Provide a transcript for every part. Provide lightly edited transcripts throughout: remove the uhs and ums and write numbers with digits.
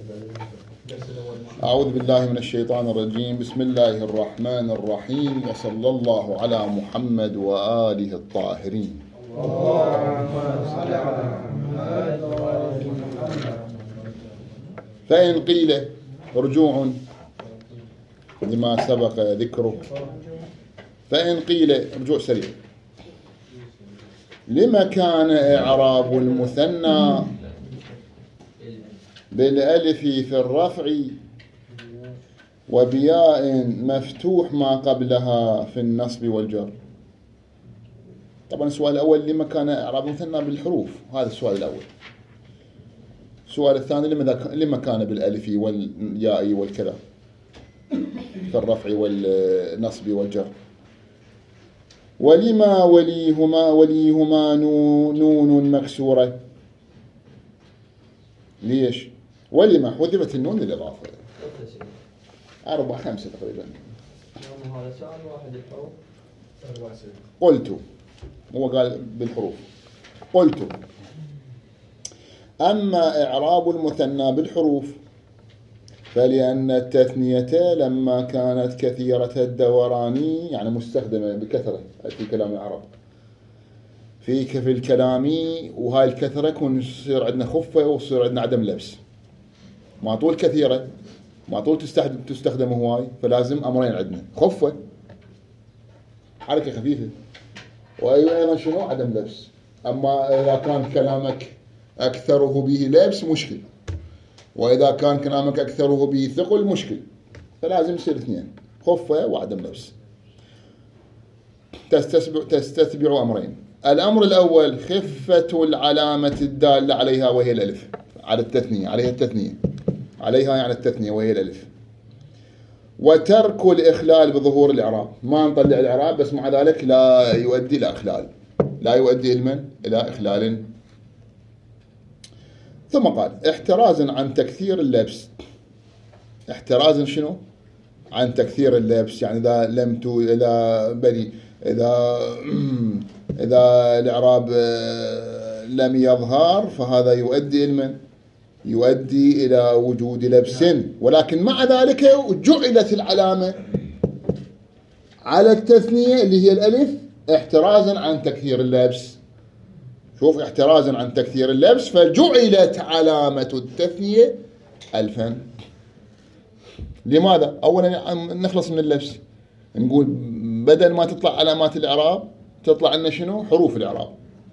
أعوذ بالله من الشيطان الرجيم. بسم الله الرحمن الرحيم، وصلى الله على محمد وآله الطاهرين. فإن قيل رجوع لما سبق ذكره، فإن قيل رجوع سريع، لما كان إعراب المثنى بالألف في الرفع وبياء مفتوح ما قبلها في النصب والجر؟ طبعا السؤال الأول لما كان إعراب المثنى بالحروف، هذا السؤال الأول. السؤال الثاني لما كان بالألف والياء والكذا في الرفع والنصب والجر؟ ولما وليهما نون مكسورة؟ ليش؟ ولما حذفت النون للإضافة؟ 4 5 تقريبا. هذا سؤال واحد الحروف. قلت، هو قال بالحروف. قلت: أما إعراب المثنى بالحروف فلأن التثنية لما كانت كثيرة الدوران، يعني مستخدمة بكثرة في كلام العرب، في الكلام، وهاي الكثرة يكون يصير عندنا خفة ويصير عندنا عدم لبس. ما طول كثيرة، ما طول تستخدم هواي، فلازم أمرين عندنا: خفة، حركة خفيفة، وأيضا شنو؟ عدم لبس. أما إذا كان كلامك أكثره به لبس مشكل، وإذا كان كلامك أكثره به ثقل مشكل، فلازم يصير اثنين: خفة وعدم لبس. تستتبع أمرين. الأمر الأول خفة العلامة الدالة عليها وهي الألف، على التثنية، عليها التثنية، عليها يعني التثنية وهي الألف. وترك الإخلال بظهور الإعراب، ما نطلع الإعراب بس مع ذلك لا يؤدي إلى إخلال، لا يؤدي إلى إخلال. ثم قال: احترازا عن تكثير اللبس. احترازا شنو؟ عن تكثير اللبس، يعني إذا لم إذا الإعراب لم يظهر فهذا يؤدي إلى وجود لبس، ولكن مع ذلك جعلت العلامة على التثنية اللي هي الألف احترازا عن تكثير اللبس. شوف، احترازا عن تكثير اللبس فجعلت علامة التثنية ألفا. لماذا؟ أولا نخلص من اللبس، نقول بدل ما تطلع علامات الإعراب تطلع لنا شنو؟ حروف الإعراب.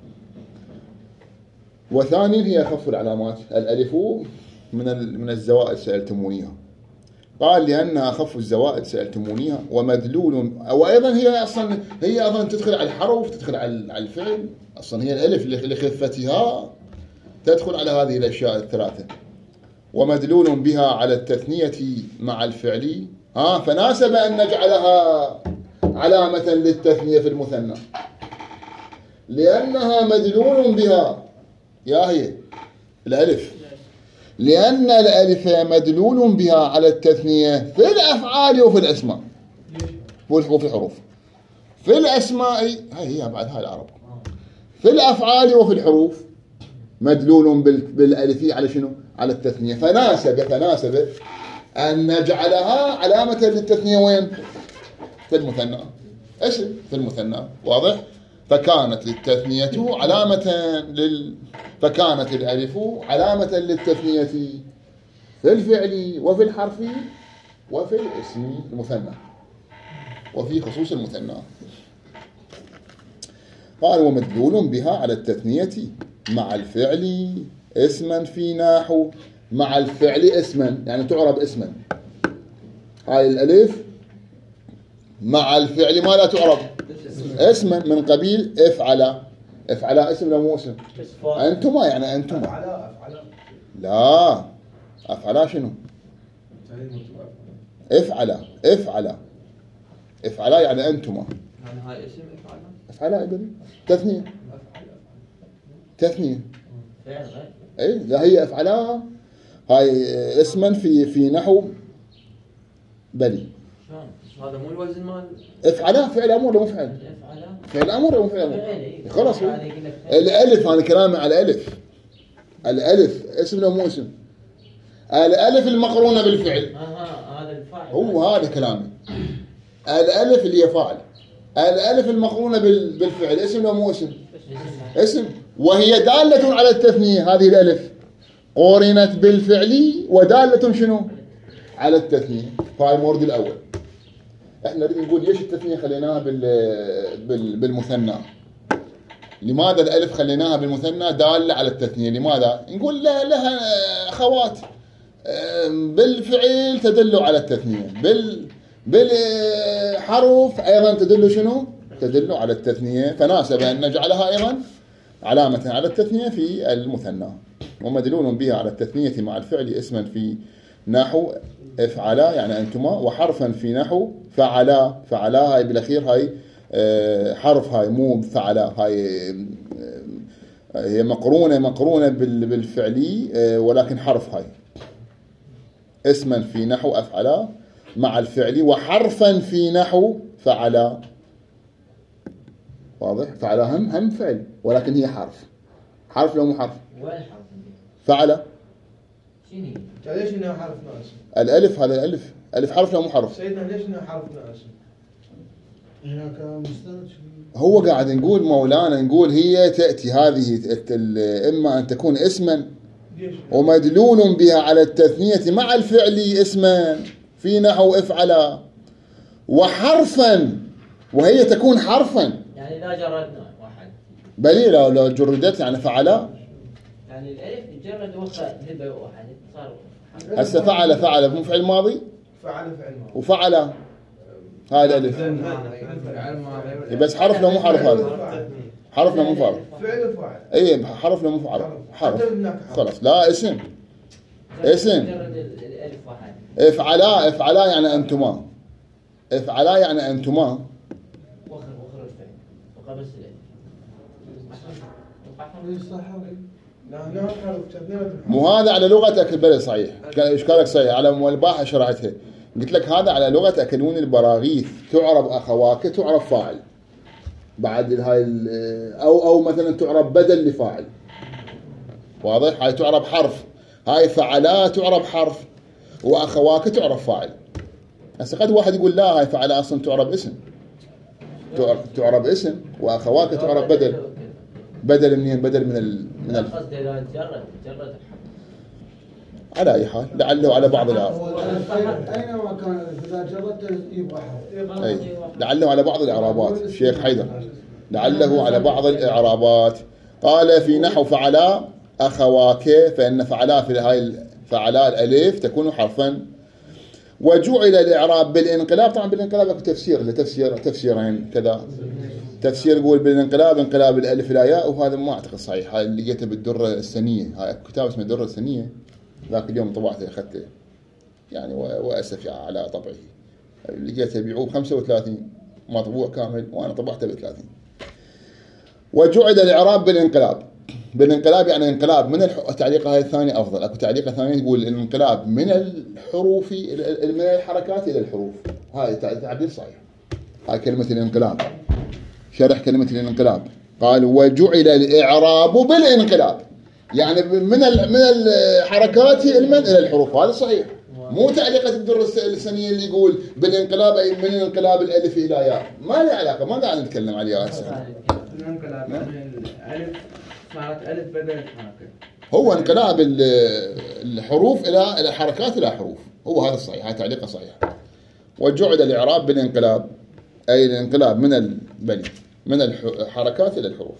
وثانيا هي خف العلامات. الألف من الزوائد سألتمونيها. قال: لأنها أخف الزوائد سألتمونيها ومدلول، وأيضا هي أصلا تدخل على الحرف، تدخل على الفعل. أصلا هي الألف لخفتها تدخل على هذه الأشياء الثلاثة. ومدلول بها على التثنية مع الفعل، فناسب أن نجعلها علامة للتثنية في المثنى، لأنها مدلول بها، يا هي الألف، لأن الألف مدلول بها على التثنية في الأفعال وفي الأسماء وفي الحروف. في الأسماء هي بعد هاي العرب، في الأفعال وفي الحروف مدلول بالألف على شنو؟ على التثنية. فناسب أن نجعلها علامة للتثنية وين؟ في المثنى. إيش في المثنى؟ واضح؟ فكانت التثنية فكانت الألف علامة للتثنية في الفعل وفي الحرف وفي الاسم المثنى وفي خصوص المثنى. قال: ومدلول بها على التثنية مع الفعل اسما في نحو. مع الفعل اسما يعني تعرب اسما. هاي الألف مع الفعل ما لا تعرب اسما، من قبيل افعل. افعل اسم لو مو اسم؟ أنتما يعني أنتما. لا، افعل شنو؟ افعل يعني أنتما. يعني هاي اسم افعل ابني تثنية. اي لا، هي افعلها هاي اسما في نحو بلي. هذا مو الوزن مال افعلها فعل امر ولا مو فعل؟ فعل امر ولا مو فعل امر؟ خلاص. الالف، انا كلامي على الالف. الالف اسم ولا مو اسم؟ الألف المقرونة بالفعل. هذا الفاعل. هو هذا كلامي. الألف اللي هي فاعل. الألف المقرونة بالفعل اسم ولا مو اسم؟ اسم. وهي دالة على التثنية. هذه الألف قرنت بالفعل ودالة شنو؟ على التثنية. فهاي المورد الأول. احنا نريد نقول ليش التثنية خليناها بالمثنى؟ لماذا الألف خليناها بالمثنى دالة على التثنية؟ لماذا؟ نقول لها أخوات بالفعل تدل على التثنية، بالحرف أيضا تدل شنو؟ تدل على التثنية، فناسب أن نجعلها أيضا علامة على التثنية في المثنى. ومدلول بها على التثنية مع الفعل اسما في نحو افعلا يعني أنتما، وحرفا في نحو فعلا. فعلا هاي بالأخير هاي حرف، هاي مو فعلا، هاي هي مقرونة بالفعلي ولكن حرف. هاي اسما في نحو أفعلا مع الفعل، وحرفا في نحو فعلا. واضح؟ فعلا هم فعل ولكن هي حرف لو مو حرف. وين حرف؟ فعلا شنو؟ ليش انه حرف ناقص؟ الألف، هذا الألف ألف حرف لو مو حرف؟ سيدنا ليش انه حرف ناقص؟ هناك مستند. هو قاعد نقول مولانا، نقول هي تأتي هذه إما أن تكون اسما ومدلول بها على التثنية مع الفعل اسما في نحو افعلا، وحرفا، وهي تكون حرفا يعني لا جردنا واحد. بلي لو جردت يعني فعلا، يعني الألف جرد وخا هبة واحد صار. هسه فعل مو فعل ماضي؟ فعل فعل ماضي. وفعل هذا الألف بس حرف لو مو حرف؟ هذا حرف لو مو حرف؟ فعل وفعل. اي حرف لو مو حرف خلاص لا اسم. اسم. الألف واحد. افعلا يعني أنتما. افعلا يعني أنتما. وخر الفعل وقبل مو هذا على لغتك بلى صحيح، اشكالك صحيح على ملباحة شرحتها. قلت لك هذا على لغة أكادون البراغيث تعرب أخواك، تعرب فاعل بعد هاي أو مثلا تعرب بدل لفاعل. واضح؟ هاي تعرب حرف، هاي فعلا تعرب حرف وأخواك تعرب فاعل. هسه قد واحد يقول لا هاي فعلا أصلا تعرب اسم، تعرب اسم وأخواك تعرب بدل منين؟ بدل من قصد إذا جرد على أي حال لعله على بعض الإعراب. أينما كان إذا جردت يبقى حرف. أي لعله على بعض الإعرابات الشيخ حيدر، لعله على بعض الإعرابات. قال في نحو فعلا أخواك، فإن فعلا في هاي فعلا الألف تكون حرفا. وجعل الإعراب بالانقلاب. طبعا بالانقلاب اكو تفسيرين كذا. تفسير يقول بالانقلاب انقلاب الألف إلى ياء، وهذا ما أعتقد صحيح. هاي اللي لقيته بالدرة السنية، هاي كتاب اسمه الدرة السنية، ذاك اليوم طبعته أخذته يعني وأسف يعني على طبعه. لقيته يبيعوه ب35 مطبوع كامل وأنا طبعته ب30. وجعل الإعراب بالانقلاب يعني انقلاب من التعليقة هاي الثانية أفضل. أكو تعليقة ثانية تقول الانقلاب من الحروف من الحركات إلى الحروف. هاي تعبير صحيح. هاي كلمة الانقلاب، شرح كلمة الانقلاب. قال وجعل الإعراب بالانقلاب يعني من الحركات إلى الحروف. هذا صحيح، مو تعليقة الدرة السنية اللي يقول بالانقلاب أي من انقلاب الألف إلى ياء. ما له علاقة، ما قاعد نتكلم عليها هسه. الانقلاب من الألف صارت ألف بدل الحركة. هو انقلاب الحروف إلى الحركات إلى حروف. هو هذا الصحيح، هذا تعليقه صحيح. وجعل الإعراب بالانقلاب أي الانقلاب من الحركات إلى الحروف.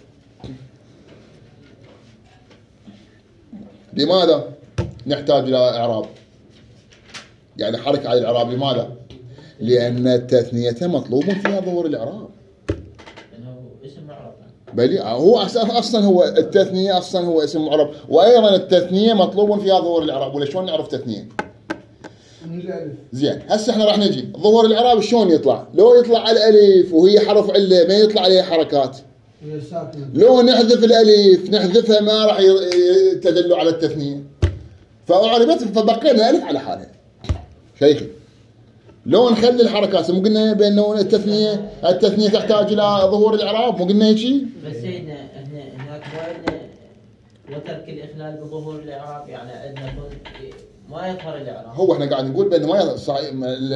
لماذا نحتاج إلى إعراب؟ يعني حركة على الإعراب. لماذا؟ لأن التثنية مطلوب فيها ظهور الإعراب. لأنه اسم معرب. بل هو أصلا هو التثنية أصلا هو اسم معرب، وأيضا التثنية مطلوب فيها ظهور الإعراب. ولا شلون نعرف تثنية؟ زين هسه احنا راح نجي ظهور الإعراب شلون يطلع؟ لو يطلع على الألف وهي حرف علة ما يطلع عليها حركات. لو نحذف الألف نحذفها ما راح تدل على التثنية. فأعربت فبقينا ألف على حالها. شيخي لو نخلي الحركات مو قلنا بأنه التثنية تحتاج إلى ظهور الإعراب؟ مو قلنا هيك شيء؟ بس سيدنا هناك وترك الإخلال بظهور الإعراب يعني عندنا ما يظهر الاعراب. هو احنا قاعد نقول بأنه ما صحيح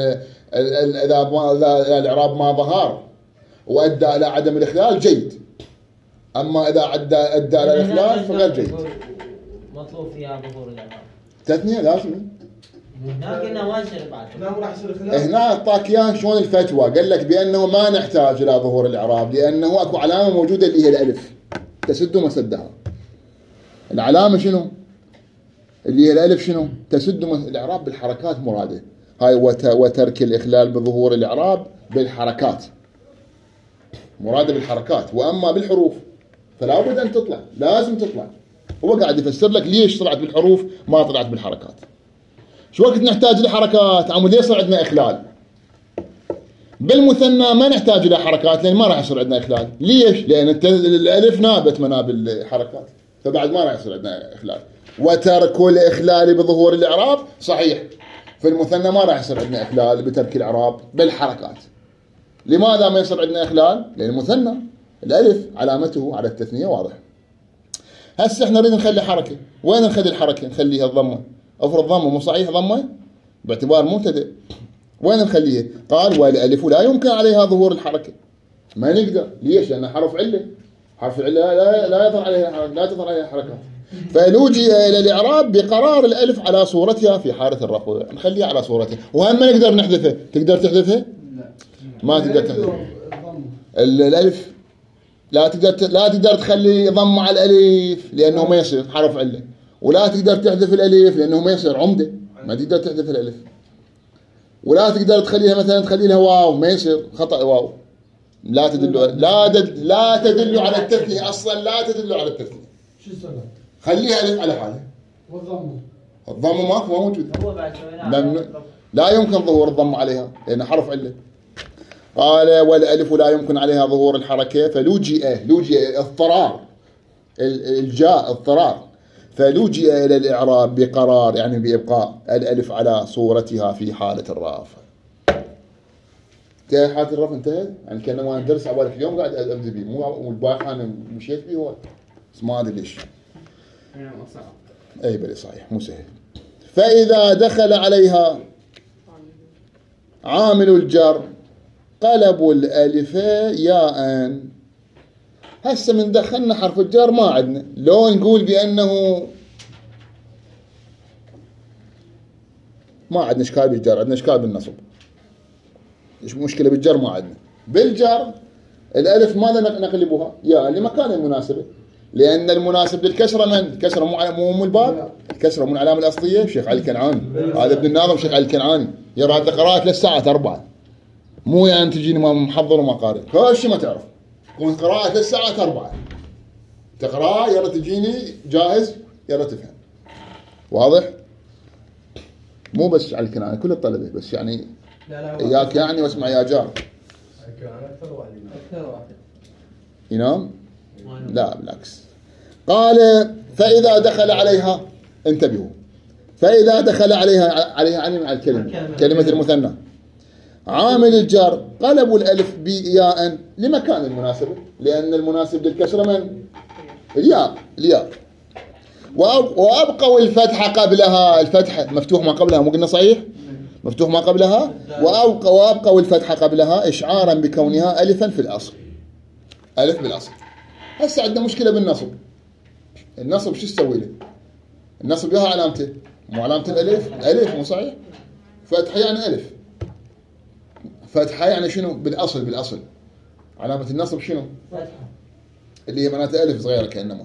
إذا الإعراب ما ظهر وأدى إلى عدم الإخلال جيد، أما إذا أدى إلى الإخلال فغير جيد. مطلوب فيها ظهور الاعراب. تثنية لازم. هناك انه ما يصير بعد. لا راح يصير خلاف. هنا أعطاك إياه شلون الفتوى، قال لك بأنه ما نحتاج إلى ظهور الإعراب لأنه أكو علامة موجودة اللي هي الألف تسد مسدها. العلامة شنو؟ اللي هي الألف شنو؟ تسد الإعراب بالحركات مراده. هاي وترك الإخلال بظهور الإعراب بالحركات، مراده بالحركات. وأما بالحروف فلا بد أن تطلع، لازم تطلع. هو قاعد يفسر لك ليش طلعت بالحروف ما طلعت بالحركات. شو وقت نحتاج لحركات؟ عمود يصير عندنا إخلال. بالمثنى ما نحتاج إلى حركات لأن ما راح يصير عندنا إخلال. ليش؟ لأن الألف نابت مناب الحركات، فبعد ما راح يصير عندنا إخلال. وترك الإخلال بظهور الإعراب صحيح، في المثنى ما راح يصير عندنا إخلال بترك الإعراب بالحركات. لماذا ما يصير عندنا إخلال؟ لأن المثنى الألف علامته على التثنية واضح. هسه احنا نريد نخلي حركة، وين نخلي الحركة؟ نخليها الضمة. افرض ضمة مو صحيح ضمة باعتبار مبتدئ، وين نخليها؟ قال والألف لا يمكن عليها ظهور الحركة. ما نقدر، ليش؟ لأنه حرف علة، حرف العلة لا يظهر عليها، لا تظهر عليها حركات. فلوجئ إلى الإعراب بقرار الألف على صورتها في حالة الرفع، نخليها على صورتها. وهم ما نقدر نحذفها. تقدر تحذفها؟ لا ما تقدر تحذفها. الألف لا تقدر تخلي ضمة على الألف لأنه ما يصير حرف علة، ولا تقدر تحذف الألف لأنه ما يصير عمدة، ما تقدر تحذف الألف. ولا تقدر تخليها مثلا تخلي لها واو، ما يصير خطأ واو. لا تدل على التثنية أصلا، لا تدل على التثنية. شو السبب؟ خليها ألف على حالها. والضمه. الضمة ما موجود. هو بعد سويناه لا يمكن ظهور الضم عليها لأن حرف علة. قال والألف لا يمكن عليها ظهور الحركة فلوجئ اضطرار، الجاء اضطرار، فلوجئ إلى الإعراب بقرار يعني بإبقاء الألف على صورتها في حالة الرفع. انتهى حالة الرفع، انتهت. يعني كأنما أنا درس عبالك اليوم قاعد أبدي بيه، مو البارحة أنا مشيت بيه هو، بس ما أدري ليش. أي بلي صحيح مو سهل. فإذا دخل عليها عامل الجر قلبوا الألف ياء. هسه من دخلنا حرف الجر ما عندنا، لو نقول بأنه ما عندنا إشكال بالجر، عندنا إشكال بالنصب. إيش مشكلة بالجر؟ ما عندنا. بالجر الألف ماذا نقلبها؟ ياء لمكان المناسبة، لأن المناسب للكسرة من؟ الكسرة مو الباب، الكسرة مو العلامة الأصلية. شيخ علي الكنعاني، هذا ابن الناظم شيخ علي الكنعاني يرى هذه قراءات للساعة 4، مو يعني تجيني ما محضر وما قارئ، هذا الشيء ما تعرف. كون قراءة للساعة 4 تقرأ يلا تجيني جاهز يلا تفهم. واضح؟ مو بس على الكنعاني، كل الطلبة، بس يعني إياك يعني واسمع يا جار. أكثر واحد ينام؟ لا بالعكس. قال فإذا دخل عليها، انتبهوا، فإذا دخل عليها يعني مع كلمة المثنى عامل الجر قلبوا الألف بياء لمكان المناسبة، لأن المناسب للكسرة من؟ الياء. وأبقوا الفتحة قبلها، الفتحة مفتوح ما قبلها، مو قلنا صحيح؟ مفتوح ما قبلها. وأبقوا الفتحة قبلها إشعارا بكونها ألفا في الأصل، ألف بالأصل. هسه عندنا مشكلة بالنصب. النصب شو تسوي له؟ النصب لها علامته، مو علامة الألف، ألف مو صحيح؟ فتحة يعني ألف، فتحة يعني شنو؟ بالأصل علامة النصب شنو؟ فتحة، اللي هي معناتها ألف صغيرة كأنما.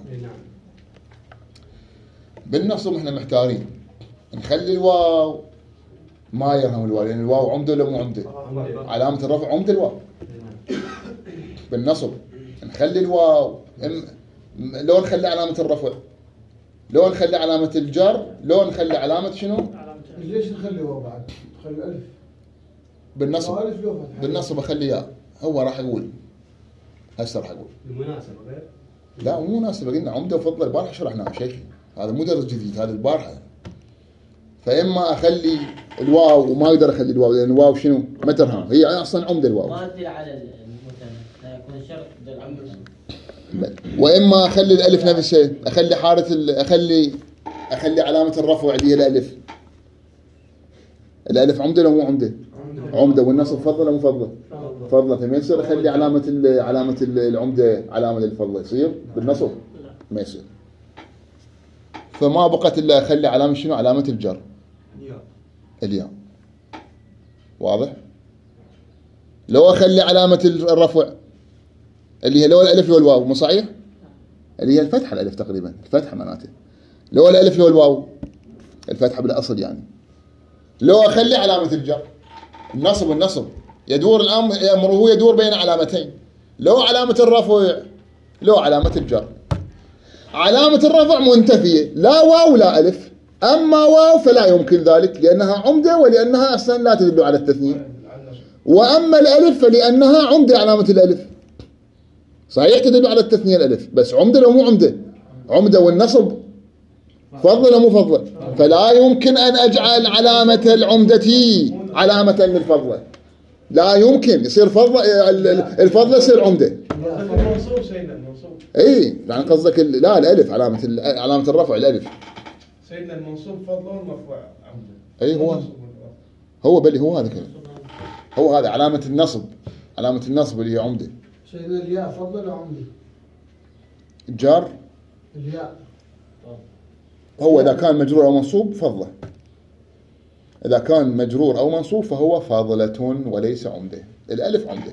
بالنصب احنا محتارين، نخلي الواو ما يرهم الواو، لأن الواو عمدة ولا مو عمدة؟ علامة الرفع عمدة الواو. بالنصب نخلي الواو، لو نخلي علامة الرفع، لو نخلي علامة الجر، لو نخلي علامة شنو؟ ليش نخلي واو بعد؟ نخلي ألف بالنصب أخلي ياء. هو راح يقول هسه راح يقول المناسبة غير؟ لا مو مناسبة، قلنا عمدة وفضل البارحة شرحناها شيء، هذا مو درس جديد، هذا البارحة. فإما أخلي الواو وما أقدر أخلي الواو، لأن الواو شنو؟ ما ترهم، هي أصلا عمدة الواو. ما تدل على المثنى، يكون شرط تدل على المثنى. وإما أخلي الألف نفس الشيء، أخلي علامة الرفع اللي هي الألف، الألف عمدة لو مو عمدة؟ عمدة. والنصب فضة لو مو فضة؟ فضة. فما يصير أخلي علامة العمدة علامة للفضة، يصير بالنصب؟ ما يصير. فما بقت إلا أخلي علامة شنو؟ علامة الجر، الياء. واضح؟ لو أخلي علامة الرفع اللي هي لو الألف لو الواو، مو صحيح؟ اللي هي الفتحة، الألف تقريبا الفتحة معناته. لو الألف لو الواو، الفتحة بالأصل يعني. لو أخلي علامة الجر، النصب يدور أمره يدور بين علامتين، لو علامة الرفع لو علامة الجر. علامة الرفع منتفية، لا واو لا ألف. أما واو فلا يمكن ذلك لأنها عمدة ولأنها أصلا لا تدل على التثنية. وأما الألف فلأنها عمدة، علامة الألف صحيح تدل على التثنية الألف، بس عمدة لو مو عمدة؟ عمدة. والنصب فضل لو مو فضل؟ فلا يمكن أن أجعل علامة العمدة علامة للفضل، لا يمكن. يصير فضل، الفضل يصير عمدة. المنصوب سيدنا المنصوب. اي يعني قصدك لا الألف علامة الرفع الألف. سيدنا المنصوب فضل والمرفوع عمدة. اي هو بلي هو هذا كله، هو هذا علامة النصب، علامة النصب اللي هي عمدة. سيدنا الياء فضل وعمدة. الجار الياء هو إذا كان مجرور أو منصوب فضله، إذا كان مجرور أو منصوب فهو فاضلة وليس عمدة. الألف عمدة.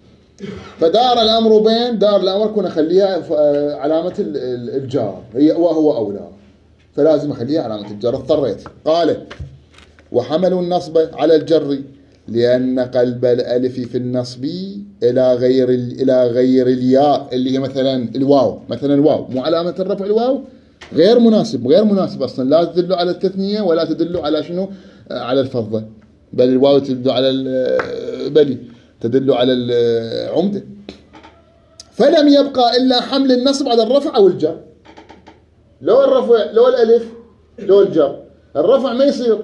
فدار الأمر بين دار الأمر كنا أخليها علامة الجار وهو أولى، فلازم أخليها علامة الجر. اضطريت. قال وحملوا النصب على الجر لأن قلب الألف في النصب إلى غير الياء اللي هي مثلا الواو، مثلا الواو مو علامة الرفع، الواو غير مناسب أصلا، لا تدل على التثنية ولا تدل على شنو؟ على الفضة، بل الواو تدل على تدل على العمدة. فلم يبقى إلا حمل النصب على الرفع أو الجر. لو الرفع لو الألف لو الجر، الرفع ما يصير،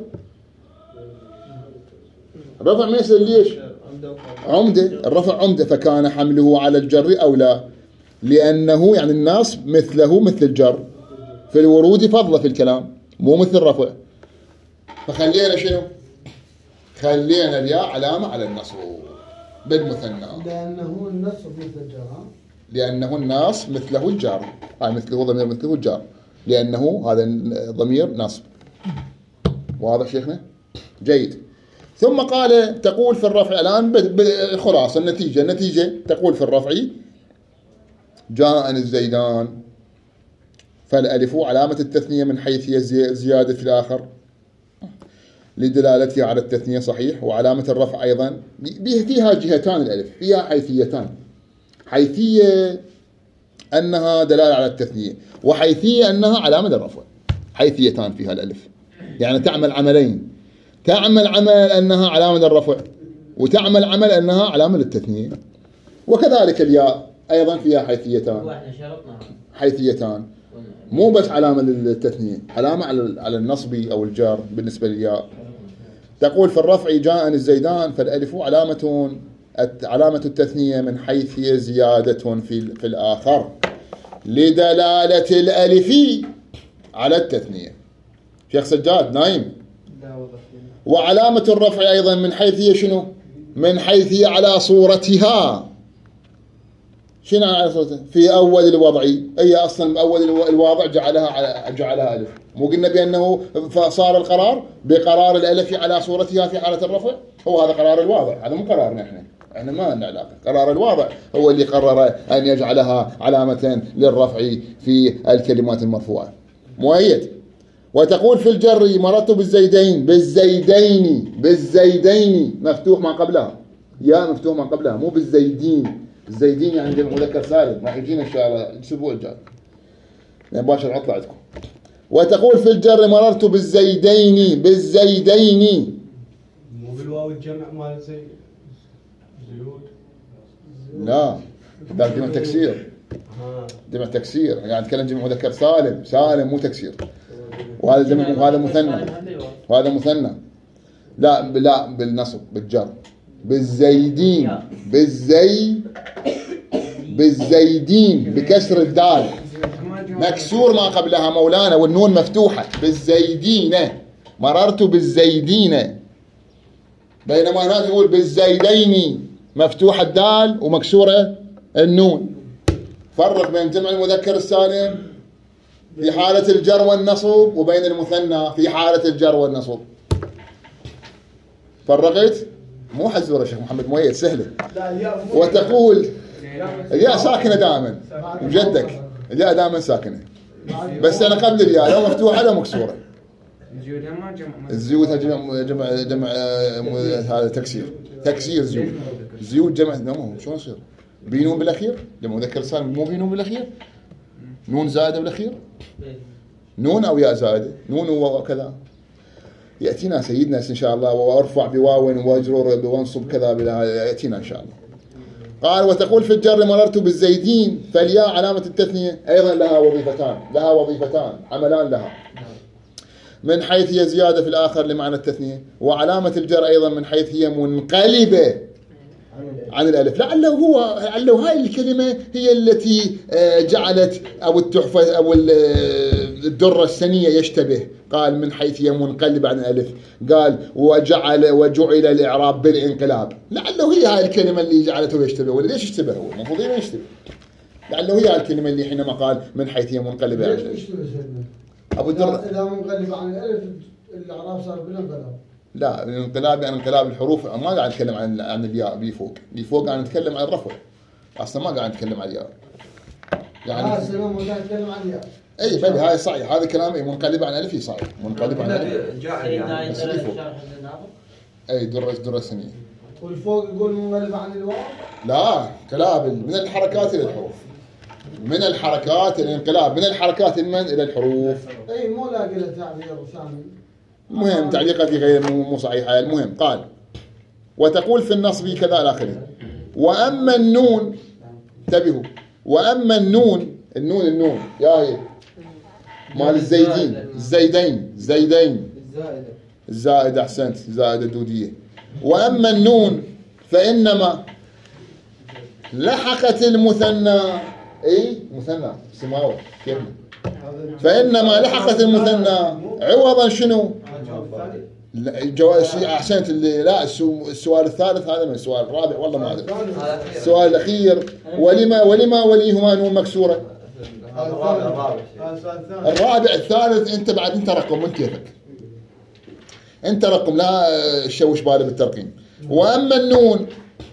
الرفع ما يصير. ليش؟ عمدة. الرفع عمدة، فكان حمله على الجر أولى، لأنه يعني النصب مثله مثل الجر في الورود فضلة في الكلام، مو مثل الرفع. فخلينا شنو؟ خلينا الياء علامة على النصب بالمثنى، لأنه النصب مثل الجر. لأنه النصب مثله الجر، مثله ضمير مثله الجر، لأنه هذا ضمير نصب. واضح شيخنا؟ جيد. ثم قال تقول في الرفع الآن خلاص النتيجة تقول في الرفع جاء الزيدان فالألف علامة التثنية من حيث هي زيادة في الآخر لدلالتها على التثنية صحيح. وعلامة الرفع أيضا فيها جهتان، الألف فيها حيثيتان، حيثية أنها دلالة على التثنية، وحيثية أنها علامة الرفع. حيثيتان فيها الألف، يعني تعمل عملين، تعمل عمل أنها علامة الرفع، وتعمل عمل أنها علامة للتثنية. وكذلك الياء أيضا فيها حيثيتان، مو بس علامة للتثنية، علامة على النصب أو الجار بالنسبة للياء. تقول في الرفع جاء الزيدان فالألف علامة التثنية من حيث هي زيادة في الآخر لدلالة الألف على التثنية. شيخ سجاد نايم. وعلامة الرفع أيضا من حيث هي شنو؟ من حيث هي على صورتها. شنو على صورتها؟ في أول الوضع، أي أصلا أول الواضع جعلها ألف. مو قلنا بأنه فصار القرار بقرار الألف على صورتها في حالة الرفع؟ هو هذا قرار الواضع، هذا مو قرارنا احنا ما لنا علاقة. قرار الواضع هو اللي قرر أن يجعلها علامة للرفع في الكلمات المرفوعة. مؤيد. وتقول في الجر مررت بالزيدين مفتوح ما قبلها، يا مفتوح ما قبلها، مو بالزيدين. الزيدين يعني جمع مذكر سالم، راح يجينا ان شاء الله الاسبوع الجاي يعني باشر عطلة عندكم. وتقول في الجر مررت بالزيدين مو بالواو الجمع مال زيود. لا ده جمع تكسير، جمع تكسير يعني نتكلم جمع مذكر سالم مو تكسير. وهذا جمع وهذا مثنى، وهذا مثنى. لا بالنصب بالجر بالزيدين بكسر الدال، مكسور ما قبلها مولانا والنون مفتوحة. بالزيدين مررت بالزيدين بينما هناك يقول بالزيدين مفتوح الدال ومكسورة النون. فرق بين جمع المذكر السالم في حالة الجر والنصب وبين المثنى في حالة الجر والنصب. فرقت؟ مو حزورة يا شيخ محمد، مؤيد سهلة. وتقول الياء ساكنة دائما، وجدك الياء دائما ساكنة، بس أنا قبل الياء لو مفتوحة لو مكسورة. الزيوت جمع هذا تكسير زيوت جمع. نعم شلون يصير؟ بينون بالاخير، جمع مذكر سالم مو بينون بالاخير، نون زائده بالاخير، نون او ياء زائده، نون وكذا. ياتينا سيدنا ان شاء الله، وارفع بواو واجرر وانصب كذا بلا، ياتينا ان شاء الله. قال وتقول في الجر مررت بالزيدين، فالياء علامه التثنيه ايضا لها وظيفتان عملان لها، من حيث هي زيادة في الآخر لمعنى التثنية، وعلامة الجر أيضا من حيث هي منقلبة عن الألف. لعله هاي الكلمة هي التي جعلت أو التحفة أو الدرة السنية يشتبه. قال من حيث هي منقلبة عن الألف، قال وجعل الإعراب بالانقلاب. لعله هي هاي الكلمة اللي جعلته يشتبه، ولا ليش يشتبه؟ هو المفروض ما يشتبه. لعله هي هاي الكلمة اللي حينما قال من حيث هي منقلبة عن الألف. أبو الدر إذا منقلب عن الألف الإعراب صار بالانقلاب. لا، الانقلاب يعني انقلاب الحروف. ما قاعد نتكلم عن الياء اللي فوق قاعد نتكلم عن الرفع. اصلا ما قاعد نتكلم عن الياء يعني. سلام قاعد نتكلم عن الياء. اي بل هاي صحيح، هذا كلام منقلب عن الف صحيح، منقلب عن الف. سيدنا بس اللي فوق. اي درة سنية. والفوق يقول منقلب عن الواو. لا، كلام من الحركات الى الحروف، من الحركات الانقلاب من الحركات الى الحروف. اي مو لاقي له تعبير ثاني. المهم تعليقاتي غير مو صحيحة. المهم قال وتقول في النصب كذا إلى آخره. وأما النون، انتبهوا، وأما النون يا هي مال الزيدين الزائدة، أحسنت، زائدة دودية. وأما النون فإنما لحقت المثنى، أي مثنى سماوي كيف، فإنما لحقت المثنى عوضا شنو؟ أحسنت. لا السؤال الثالث هذا من السؤال الرابع، والله ما أدري. السؤال الأخير ولما وليهما نون مكسورة؟ الرابع الثالث. أنت بعد أنت رقم من كيفك، أنت رقم، لا تشوش بالي بالترقيم. وأما النون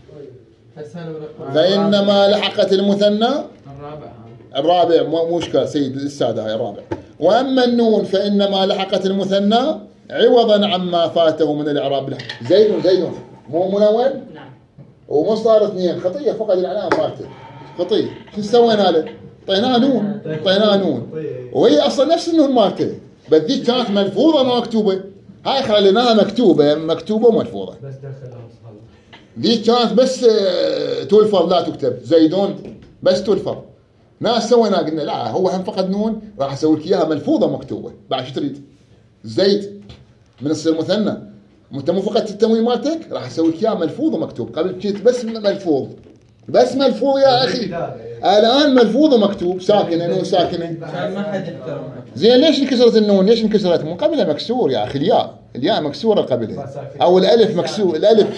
فإنما لحقت المثنى الرابع، مو مشكلة سيد السادة، هاي الرابع. وأما النون فإنما لحقت المثنى عوضا عما فاته من الإعراب. زيد مو منون؟ نعم. ومو صار اثنين، خطية فقد العلامة فاته، خطية. شو سوينا له؟ طيناه نون، وهي أصلا نفس النون مالته، بس ذي كانت ملفوظة ما مكتوبة. هاي خليناها مكتوبة وملفوظة. بس ذي كانت بس تلفظ لا تكتب. زيدون بس تلفظ. ناس سوينا قلنا لا، هو هم فقد نون، راح اسوي لك اياها ملفوظه مكتوبه. بعد شو تريد؟ زيد من الصير مثنى، انت مو فقدت التنوين مالتك، راح اسوي لك اياها ملفوظه مكتوب. قبل كنت بس ملفوظ يا اخي، الان ملفوظه مكتوب ساكنه، نون ساكنه. زين ليش انكسرت النون؟ ليش انكسرت؟ من قبلها مكسور يا اخي. الياء مكسوره قبلها، او الالف مكسور، الالف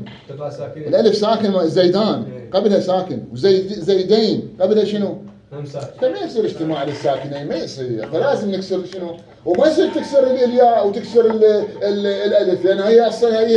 ساكن زيدان قبلها ساكن، وزيدين قبلها شنو؟ فما يصير اجتماع للساكنين، ما يصير. فلازم نكسر شنو؟ وما يصير تكسر الياء وتكسر الالف، لان هي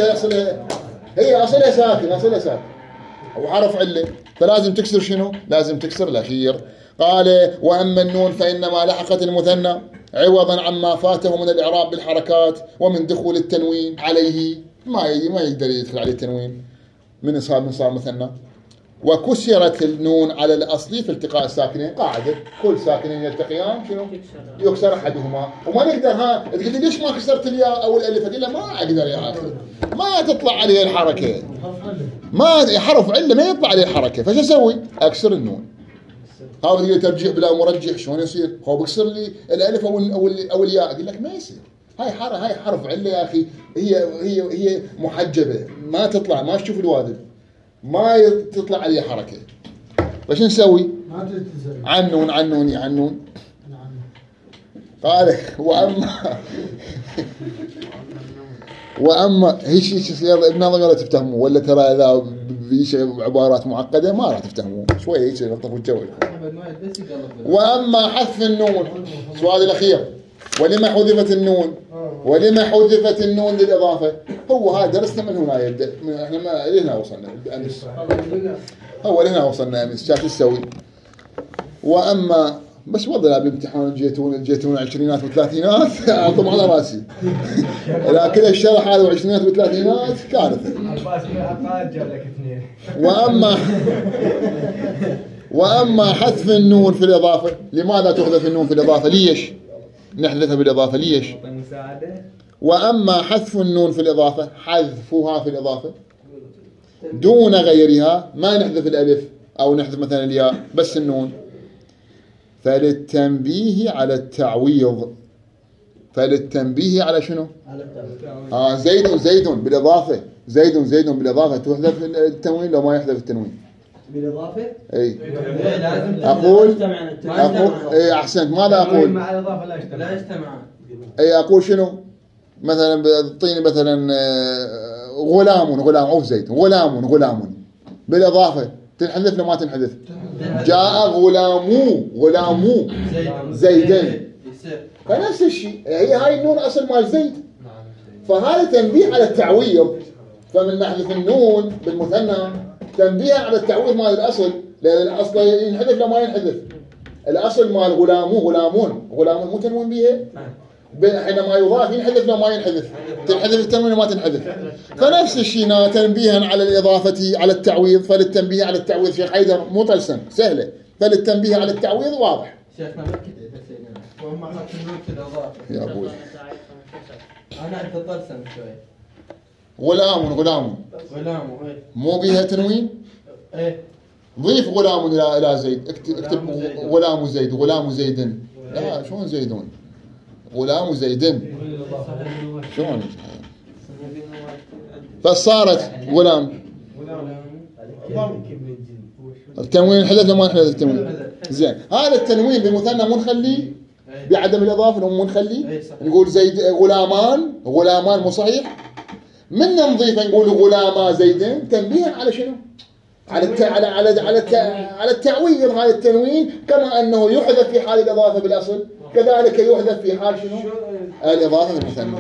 اصلها ساكن وحرف عله، فلازم تكسر شنو؟ لازم تكسر الاخير. قال واما النون فانما لحقت المثنى عوضا عما فاته من الاعراب بالحركات ومن دخول التنوين عليه. ما يقدر يدخل عليه التنوين من صار مثنى. وكسرت النون على الأصل في التقاء الساكنين، قاعدة كل ساكنين يلتقيان شنو؟ يكسر أحدهما. وما نقدر تقول لي ليش ما كسرت الياء أو الألف؟ أقول له ما أقدر يا أخي، ما تطلع عليه الحركة، ما حرف علة ما يطلع عليه الحركة. فش أسوي؟ أكسر النون. هذا اللي ترجيح بلا مرجح شلون يصير؟ هو بكسر لي الألف أو الياء. أقول لك ما يصير، هاي حرف علة يا أخي، هي محجبة، ما تطلع، ما تشوف الوادم، ما تطلع عليه حركة. فش نسوي؟ عنون. قال واما هي شيء بنظري ولا تفتهموا، ولا ترى اذا في شيء عبارات معقده ما راح تفتهمون شويه هيك يلطفوا الجو. واما حذف النون، السؤال الاخير، ولما حذفت النون؟ ولما حذفت النون للاضافه؟ هو هذا درسنا من هنا يبدا، احنا ما لهنا وصلنا امس، هو لهنا وصلنا امس. شاف تسوي؟ واما بس والله بالامتحان جيتون عشرينات وثلاثينات اعطهم على راسي. لكن الشرح هذا وعشرينات وثلاثينات كارثه. واما حذف النون في الاضافه، لماذا تحذف النون في الاضافه؟ ليش نحذفها بالاضافه؟ ليش؟ واما حذف النون في الاضافه، حذفها في الاضافه دون غيرها، ما نحذف الالف او نحذف مثلا الياء، بس النون، فللتنبيه على التعويض. فللتنبيه على شنو؟ زيد بالاضافه، زيد بالاضافه تحذف التنوين لو ما يحذف التنوين بالاضافه؟ اي لازم اقول اي احسنت. ماذا اقول؟ مع الاضافه لا يجتمع. اي اقول شنو؟ مثلا تعطيني مثلا غلام عوف زيد، غلام بالاضافه تنحذف لو ما تنحذف؟ جاء غلامو زيدين، فنفس الشيء هي هاي النون اصل مال زيد، فهذا تنبيه على التعويض. فمن نحذف النون بالمثنى تنبيه على التعويض مال الاصل، لان الاصل ينحذف لو ما ينحذف. الاصل مال غلامون مو تنوين بيها، حينما يضاف ينحذف لو ما ينحذف، تنحذف التنوين وما تنحذف. فنفس الشيء تنبيها على الإضافة على التعويض. فللتنبيه على التعويض شيخ حيدر مو طلسم سهلة، فللتنبيه على التعويض واضح. شيخنا ما كده وهم حط النون في الإضافة يا أبوي أنا أنت طلسم شوي. غلام مو بيها تنوين؟ إيه ضيف غلام إلى زيد، اكتب غلام زيد. لا شلون زيدون؟ غلام زيدن شلون؟ فصارت غلام، التنوين حذف ما نحذف التنوين. زين هذا التنوين بالمثنى مو نخليه بعدم الاضافه لو مو نخليه، نقول زيد غلامان مو صحيح؟ من نضيفه نقول غلاما زيدين، تنبيها على شنو؟ على التعويض. هذا التنوين كما انه يحذف في حال الاضافه بالاصل، كذلك يحذف في حال شنو؟ الإضافة المثنى.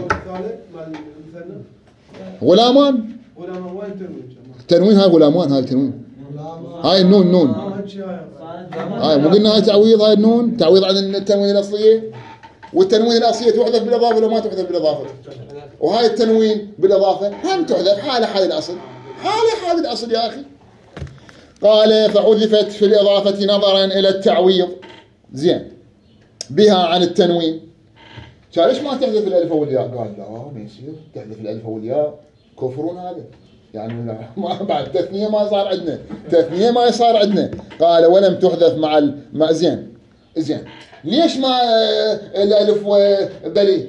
غلامان تنوين، هاي غلامان، هاي التنوين، هاي النون هاي مو قلنا هاي تعويض، هاي النون تعويض عن التنوين الأصلية، والتنوين الأصلية تحذف بالإضافة لو ما تحذف بالإضافة، وهاي التنوين بالإضافة هم تحذف حال الأصل، حال الأصل يا أخي. قال فحذفت في الإضافة نظرا إلى التعويض زين بها عن التنوين. ليش ما تحذف الالف والياء؟ قال لا ما يصير تحذف الالف والياء، كفر هذا يعني ما بعد تثنيه ما صار عندنا، تثنيه ما صار عندنا. قال ولم تحذف مع زين ليش ما الالف بلي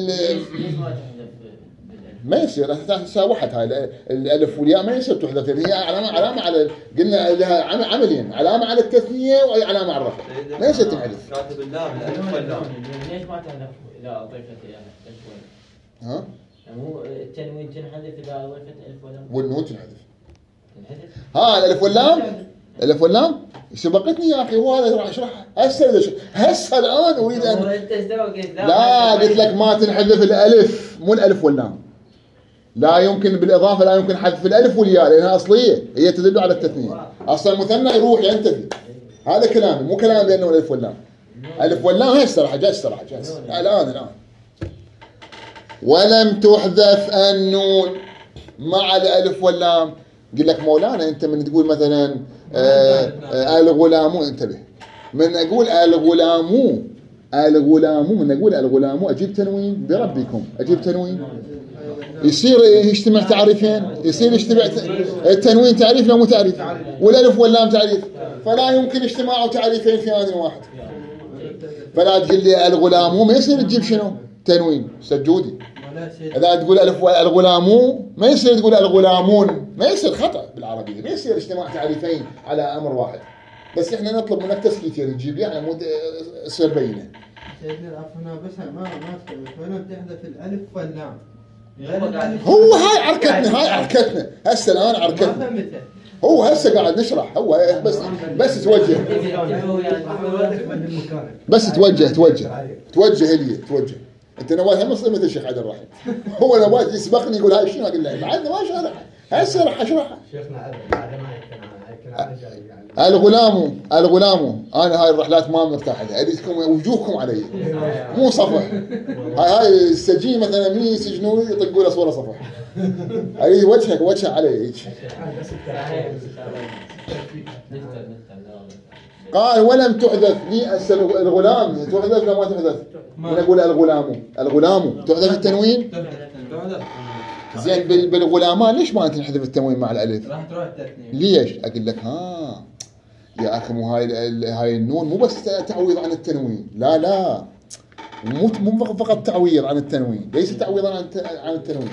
ما يصير ساوحت هاي الالف والياء ما يصير تحذف، هي علامه على قلنا لها عملين، علامه على التثنيه وعلامه على الرفع، ما يصير تنحذف. كاتب اللام الالف واللام ليش ما تحذف اذا اضيفت الف واللام؟ ها؟ مو التنوين تنحذف اذا اضيفت الف واللام، والنون تنحذف. الالف واللام سبقتني يا اخي، هو هذا راح اشرحها هسه الان اريد ان لا قلت لك ما تنحذف الالف مو الالف واللام، لا يمكن بالإضافة، لا يمكن حذف الألف والياء لأنها أصلية، هي تدل على التثنية. أصلا المثنى يروح ينتفي، هذا كلامي مو كلام بأنه الألف واللام. الألف واللام هي الصراحة جاء الآن ولم تحذف النون مع الألف واللام. قل لك مولانا أنت من تقول مثلا الغلام، انتبه، من أقول الغلام من أقول الغلام أجيب تنوين بربكم، أجيب تنوين يصير يجتمع تعريفين، يصير يجتمع التنوين تعريف لو مو تعريف، والالف واللام تعريف، فلا يمكن اجتماع تعريفين في آن واحد. فلا تقول لي الغلام ما يصير تجيب شنو؟ تنوين سجودي. اذا تقول الف الغلام ما يصير تقول الغلامون، ما يصير خطأ بالعربية، ما يصير اجتماع تعريفين على امر واحد. بس احنا نطلب منك تسكيت تجيب يعني مو تصير بينه. سيدنا العفو هنا بس ما تحذف الالف واللام. هو هاي عركتنا هسه الان ما عركتنا. فهمتها. هو هسه قاعد نشرح. هو بس توجه. بس توجه لي توجه. انت نواف هم مثل الشيخ عبد الرحيم. هو نواف يسبقني يقول هاي شنو اقول له بعدنا ما شرح. هسه راح اشرحها. شيخنا عبد بعد ما يمكن جاي يعني. الغلام انا هاي الرحلات ما مرتاح لها. اريدكم وجوهكم علي مو صفح. هاي السجين مثلا من يسجنوني يطقوا له صوره صفح. اريد وجهك علي هيك. قال ولم تحذف لي الغلام تحذف ولا ما تحذف؟ من اقول الغلام تحذف التنوين؟ زين بالغلامان ليش ما تنحذف التنوين مع الالف؟ راح تروح التثنية. ليش؟ اقول لك يا اخي مو هاي النون مو بس تعويض عن التنوين، لا مو فقط تعويض عن التنوين، ليس تعويضا عن التنوين،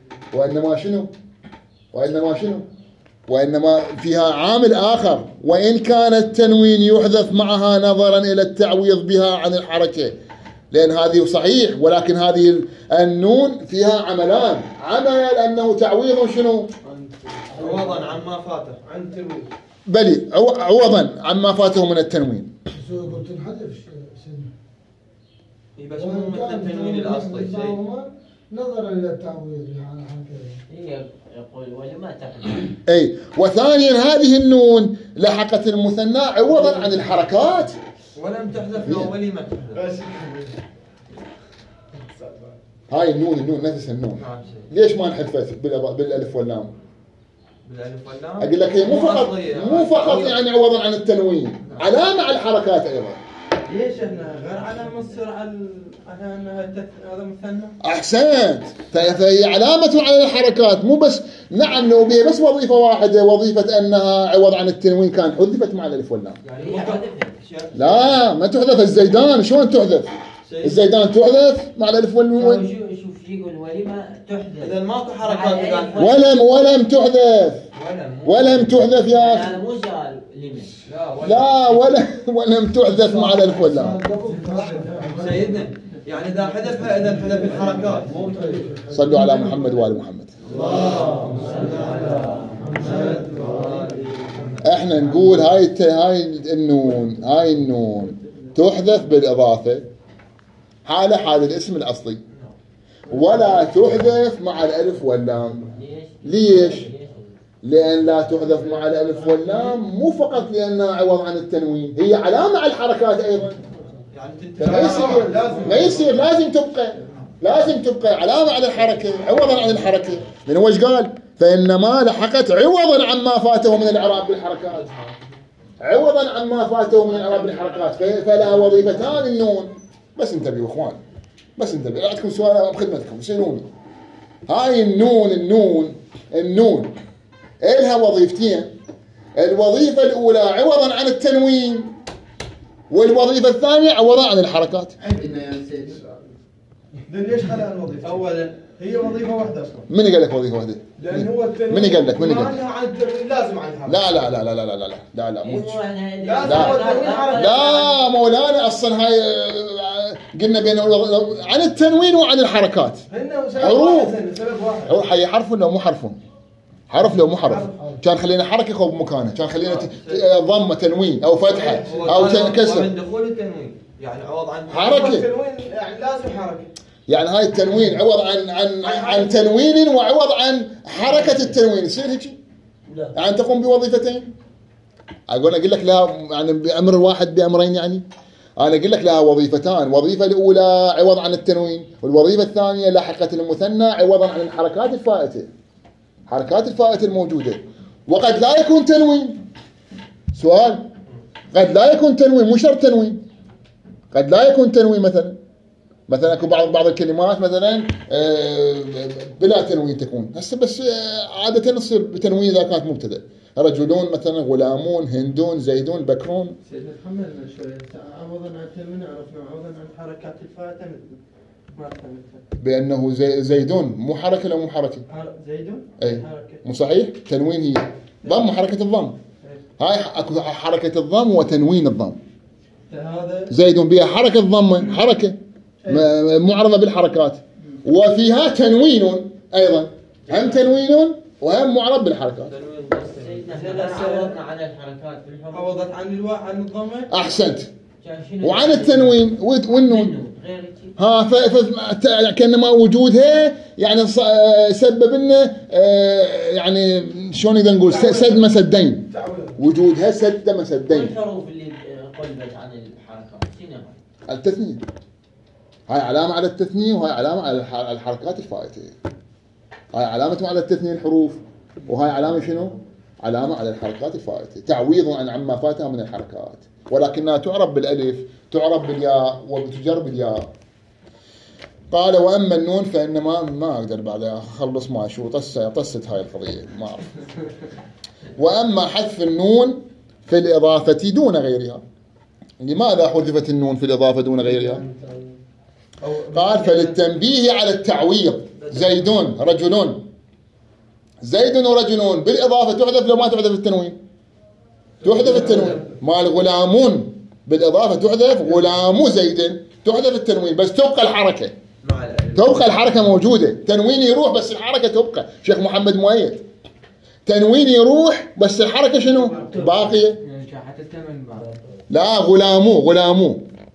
وإنما فيها عامل آخر، وإن كان التنوين يحذف معها نظرا إلى التعويض بها عن الحركة، لأن هذه صحيح، ولكن هذه النون فيها عملان. عمل أنه تعويض شنو؟ عوضا عما فاته عن تنوين. بلي عوضا عما فاته من التنوين. شو قلت نحذف اي بس مو مثل التنوين الاصلي شيء. نظرا الى التعويض يعني هي يقول ولما تحذف. اي وثانيا هذه النون لحقت المثنى عوضا عن الحركات. ولم تحذف ولما تحذف. هاي النون نفس النون. ليش ما انحذفت بالالف واللام؟ بالالف واللام اقول لك هي مو فقط يعني عوضا عن التنوين، علامه على الحركات ايضا. ليش احنا غير علامة تصير على انها هذا مثنى؟ احسنت، فهي علامه على الحركات، مو بس. نعم لو بها بس وظيفه واحده، وظيفه انها عوض عن التنوين، كان حذفت مع الالف واللام. يعني هي حذفت. لا ما تحذف. الزيدان شلون تحذف؟ الزيدان تحذف مع الالف والواو. شوف يقول ولما تحذف. اذا ماكو حركات ولم تحذف. ولم تحذف يا اخي. انا مو سؤال لما. لا ولم تحذف مع الالف واللام. سيدنا يعني اذا حذفها اذا حذف الحركات. صلوا على محمد وآل محمد. احنا نقول هاي النون تحذف بالاضافه حال الاسم الاصلي، ولا تحذف مع الالف واللام. ليش؟ لأن لا تحذف مع الألف واللام مو فقط لأنها عوض عن التنوين، هي علامة على الحركات أيضا. ما يصير لازم تبقى علامة على الحركة عوضا عن الحركة. لأن هو ايش قال؟ فإنما لحقت عوضا عما فاته من الإعراب بالحركات. عوضا عما فاته من الإعراب بالحركات، فلها وظيفتان النون. بس انتبهوا اخوان، بس انتبهوا، عندكم سؤال بخدمتكم سألوني. هاي النون إلها وظيفتين. الوظيفة الأولى عوضا عن التنوين، والوظيفة الثانية عوضا عن الحركات. عندنا يا سيدي ليش خلق الوظيفة؟ أولا هي وظيفة واحدة أصلا. من قال لك وظيفة واحدة؟ لأن هو التنوين. من قال لك؟ عن التنوين لازم عن الحركة. لا مو لا مولانا أصلا هاي قلنا بين عن التنوين وعن الحركات. حروف. هي حرف ولا مو حرف؟ حرف لو مو حرف كان خلينا حركة أو بمكانه، كان خلينا ضمة تنوين أو فتحة أو كسر. من دخول التنوين يعني عوض عن حركة. التنوين يعني لازم حركة. يعني هاي التنوين عوض عن تنوين وعوض عن حركة التنوين، يصير هيك؟ يعني تقوم بوظيفتين. أقول لك لا يعني بأمر واحد بأمرين يعني. أنا أقول لك لها وظيفتان، الوظيفة الأولى عوض عن التنوين، والوظيفة الثانية لاحقة المثنى عوضا عن الحركات الفائتة. حركات الفائتة الموجودة. وقد لا يكون تنوين. سؤال، قد لا يكون تنوين، مو شرط تنوين. قد لا يكون تنوين مثلا اكو بعض الكلمات مثلا بلا تنوين تكون. هسه بس عادة تصير بتنوين اذا كانت مبتدأ. رجلون مثلا، غلامون، هندون، زيدون، بكرون. سيدنا تحملنا شوي. عوضا عن التنوين عرفنا عوضا عن الحركات الفائتة ما فهمتها. بأنه زيدون مو حركة لو مو حركة؟ زيدون؟ اي مو صحيح؟ تنوين هي ضم، حركة الضم. هاي اكو حركة الضم وتنوين الضم. زيدون بها حركة ضمة، حركة معرضة بالحركات، وفيها تنوين أيضا هم تنوين وهم معرب بالحركات. سيدنا عوضنا عن الحركات في الحروف. عوضت عن الواو عن الضمه. أحسنت. وعن التنوين والنون. ها كأنما وجودها يعني سبب لنا يعني شلون إذا نقول سد مسدين. وجودها سد مسدين. الحروف اللي قلبت عن الحركات شنو؟ التثنية. هاي علامة على التثنية وهاي علامة على الحركات الفائتة. هاي علامة على التثنية الحروف وهاي علامة شنو؟ علامة على الحركات الفائتة. تعويض عما فاتها من الحركات. ولكنها تعرب بالألف، تعرب بالياء وبتجر بالياء. قال وأما النون فإنما ما أقدر بعد أخلص ما شو طست هاي القضية ما أعرف. وأما حذف النون في الإضافة دون غيرها. لماذا حذفت النون في الإضافة دون غيرها؟ قال فللتنبيه على التعويض. زيدون رجلون، زيد ورجلون بالإضافة تحذف لو ما تحذف التنوين. تحذف التنوين. مال غلامون بالإضافة تحذف غلامو زيد تحذف التنوين بس تبقى الحركة. تبقى الحركة موجودة. تنوين يروح بس الحركة تبقى. شيخ محمد مؤيد تنوين يروح بس الحركة شنو؟ باقية. لا غلامو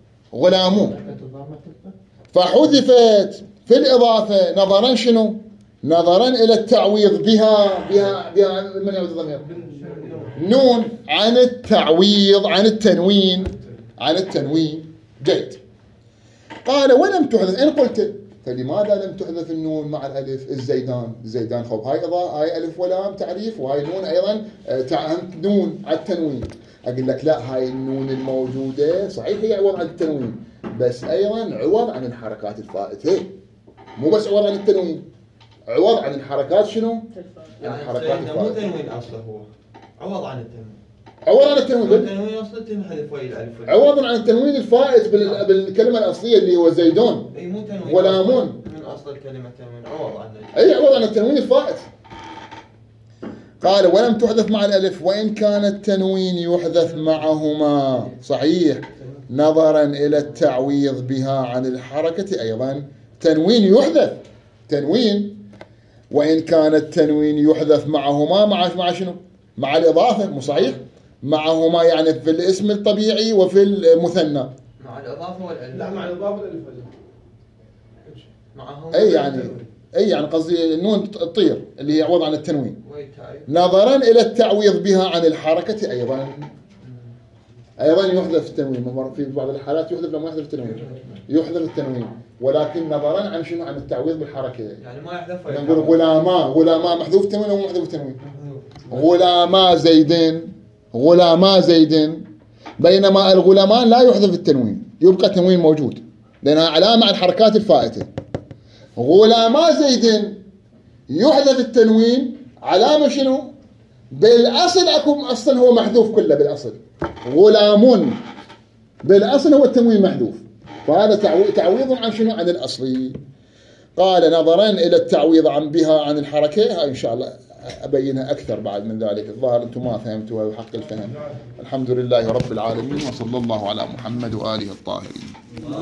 فحذفت في الإضافة نظرا شنو؟ نظرا إلى التعويض بها من يعود الضمير؟ نون عن التعويض عن التنوين. جيد. قال ولم تحذف إن قلت فلماذا لم تحذف النون مع الألف؟ الزيدان خب هاي ألف ولام تعريف وهاي نون أيضا نون على التنوين. أقول لك لا هاي النون الموجودة صحيح هي عوض عن التنوين بس أيضا عوض عن الحركات الفائتة. مو بس عوض عن التنوين عوض عن الحركات شنو؟ يعني الحركات مو تنوين أصله هو عوض عن التنوين. عوض عن التنوين. التنوين أصله تنحذف ويا الألف. عوض عن التنوين الفائت بالكلمة الأصلية اللي هو زيدون. أي مو تنوين. ولامون. من أصل الكلمة تنوين عوض عنه. أي عوض عن التنوين الفائت. قال ولم تحذف مع الألف وإن كان التنوين يحذف معهما صحيح نظرا إلى التعويض بها عن الحركة أيضا. تنوين يحذف تنوين وإن كان التنوين يحذف معهما مع شنو؟ مع الإضافة مو صحيح؟ معهما يعني في الاسم الطبيعي وفي المثنى. مع الإضافة والألف. لا مع الإضافة والألف. معهما. أي يعني قصدي النون تطير اللي هي عوض عن التنوين. نظرا إلى التعويض بها عن الحركة أيضا يحذف التنوين. في بعض الحالات يحذف لما يحذف التنوين يحذف التنوين ولكن نظرا عن شنو؟ عن التعويض بالحركة. يعني ما يحذف. نقول غلاما محذوف التنوين أو محذوف التنوين. غلاما زيد بينما الغلامان لا يحذف التنوين يبقى التنوين موجود لأنها علامة على الحركات الفائتة. غلاما زيد يحذف التنوين علامة شنو؟ بالأصل أصلا هو محذوف كله بالأصل. غلامون بالأصل هو التنوين محذوف فهذا تعويض عن شنو؟ عن الأصلي. قال نظرا إلى التعويض بها عن الحركة إن شاء الله أبينها أكثر بعد من ذلك. الظاهر أنتم ما فهمتوا حق الفهم. الحمد لله رب العالمين وصلى الله على محمد وآله الطاهرين.